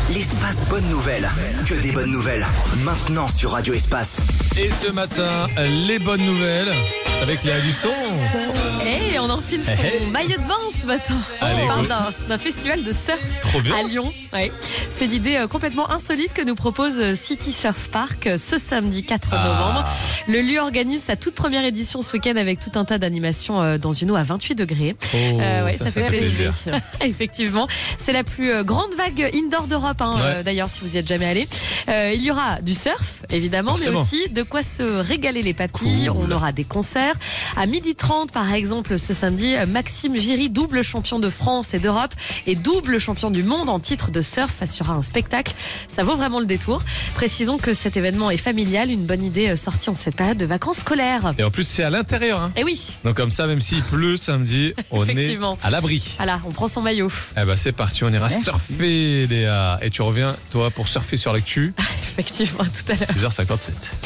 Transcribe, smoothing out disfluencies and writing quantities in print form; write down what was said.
L'espace bonne nouvelle. Que des bonnes nouvelles. Maintenant sur Radio Espace. Et ce matin, les bonnes nouvelles avec Léa Dusson. Et on enfile son maillot de bain ce matin. Allez, On parle d'un festival de surf Trop bien. à Lyon. Ouais. C'est l'idée complètement insolite que nous propose City Surf Park ce samedi 4 novembre. Le lieu organise sa toute première édition ce week-end avec tout un tas d'animations dans une eau à 28 degrés. Ça fait plaisir. Effectivement, c'est la plus grande vague indoor d'Europe. D'ailleurs, si vous y êtes jamais allé, il y aura du surf, évidemment, Forcément. mais aussi de quoi se régaler les papilles. Cool. On aura des concerts. À 12h30, par exemple, ce samedi, Maxime Giry, double champion de France et d'Europe et double champion du monde en titre de surf, assurera un spectacle. Ça vaut vraiment le détour. Précisons que cet événement est familial, une bonne idée sortie en cette période de vacances scolaires. Et en plus, c'est à l'intérieur. Hein. Et oui, Donc comme ça, même s'il pleut samedi, on est Effectivement. à l'abri. voilà, on prend son maillot. Eh ben c'est parti, on ira surfer, Léa. Et tu reviens, toi, pour surfer sur l'actu, Effectivement, tout à l'heure. 6h57.